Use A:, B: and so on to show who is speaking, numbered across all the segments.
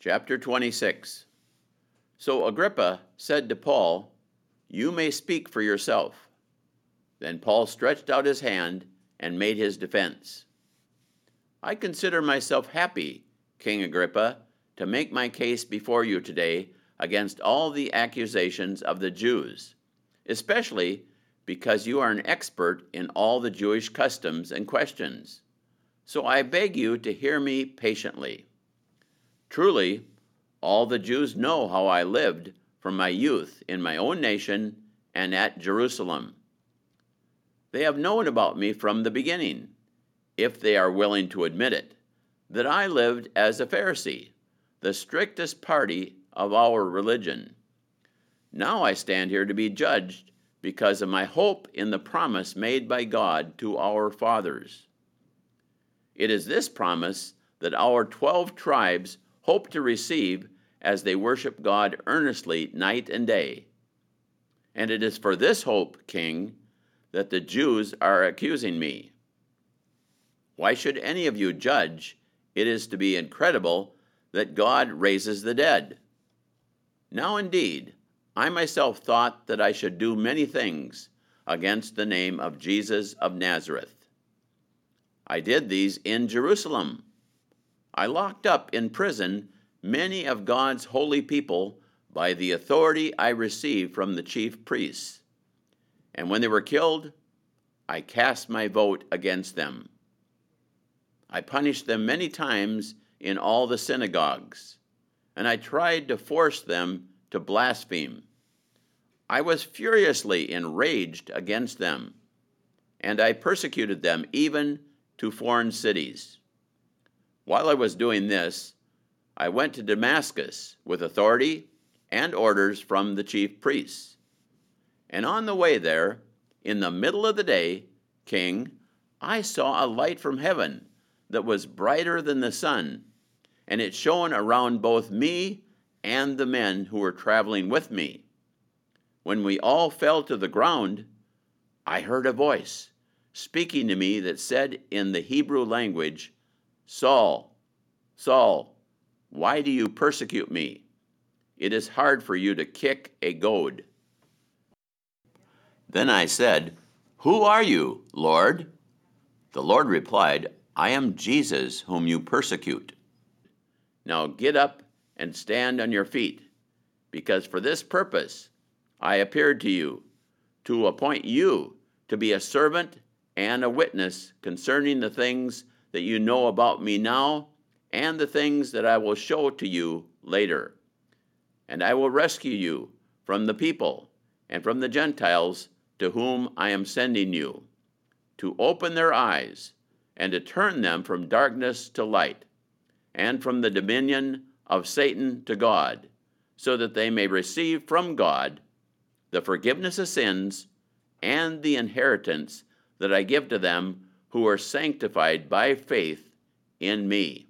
A: Chapter 26. So Agrippa said to Paul, "You may speak for yourself." Then Paul stretched out his hand and made his defense. "I consider myself happy, King Agrippa, to make my case before you today against all the accusations of the Jews, especially because you are an expert in all the Jewish customs and questions. So I beg you to hear me patiently. Truly, all the Jews know how I lived from my youth in my own nation and at Jerusalem. They have known about me from the beginning, if they are willing to admit it, that I lived as a Pharisee, the strictest party of our religion. Now I stand here to be judged because of my hope in the promise made by God to our fathers. It is this promise that our 12 tribes hope to receive as they worship God earnestly night and day. And it is for this hope, King, that the Jews are accusing me. Why should any of you judge it is to be incredible that God raises the dead? Now indeed, I myself thought that I should do many things against the name of Jesus of Nazareth. I did these in Jerusalem. I locked up in prison many of God's holy people by the authority I received from the chief priests. And when they were killed, I cast my vote against them. I punished them many times in all the synagogues, and I tried to force them to blaspheme. I was furiously enraged against them, and I persecuted them even to foreign cities. While I was doing this, I went to Damascus with authority and orders from the chief priests. And on the way there, in the middle of the day, King, I saw a light from heaven that was brighter than the sun, and it shone around both me and the men who were traveling with me. When we all fell to the ground, I heard a voice speaking to me that said in the Hebrew language, 'Saul, Saul, why do you persecute me? It is hard for you to kick a goad.' Then I said, 'Who are you, Lord?' The Lord replied, 'I am Jesus whom you persecute. Now get up and stand on your feet, because for this purpose I appeared to you, to appoint you to be a servant and a witness concerning the things that you know about me now and the things that I will show to you later. And I will rescue you from the people and from the Gentiles to whom I am sending you, to open their eyes and to turn them from darkness to light, and from the dominion of Satan to God, so that they may receive from God the forgiveness of sins and the inheritance that I give to them who are sanctified by faith in me.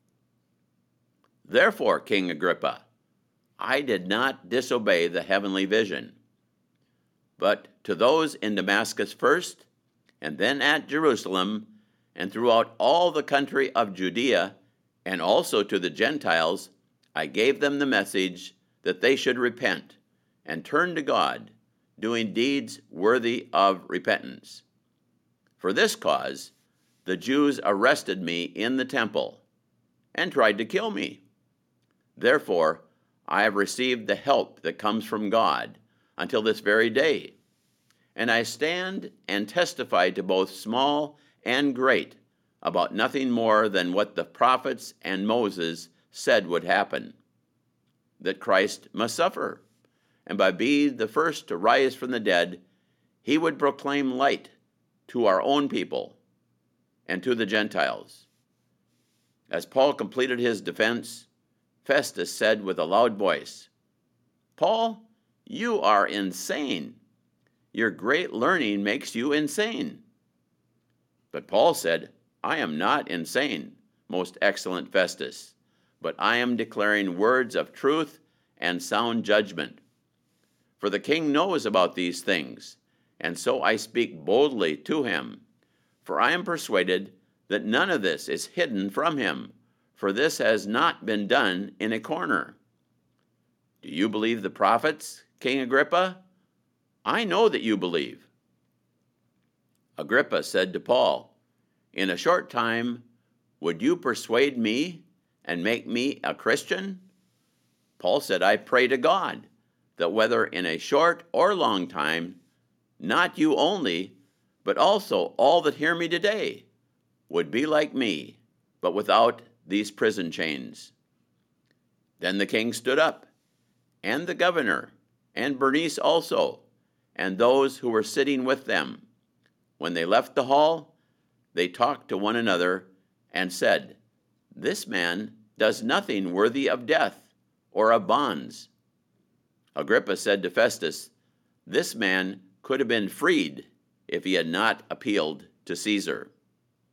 A: Therefore, King Agrippa, I did not disobey the heavenly vision. But to those in Damascus first, and then at Jerusalem, and throughout all the country of Judea, and also to the Gentiles, I gave them the message that they should repent and turn to God, doing deeds worthy of repentance. For this cause, the Jews arrested me in the temple and tried to kill me. Therefore, I have received the help that comes from God until this very day. And I stand and testify to both small and great about nothing more than what the prophets and Moses said would happen, that Christ must suffer, and by being the first to rise from the dead, he would proclaim light to our own people and to the Gentiles. As Paul completed his defense, Festus said with a loud voice, "Paul, you are insane. Your great learning makes you insane." But Paul said, "I am not insane, most excellent Festus, but I am declaring words of truth and sound judgment. For the king knows about these things, and so I speak boldly to him. For I am persuaded that none of this is hidden from him, for this has not been done in a corner. Do you believe the prophets, King Agrippa? I know that you believe. Agrippa said to Paul, In a short time, would you persuade me and make me a Christian? Paul said, I pray to God that whether in a short or long time, not you only, but also all that hear me today, would be like me, but without these prison chains. Then the king stood up, and the governor, and Bernice also, and those who were sitting with them. When they left the hall, they talked to one another and said, This man does nothing worthy of death or of bonds. Agrippa said to Festus, This man could have been freed if he had not appealed to Caesar.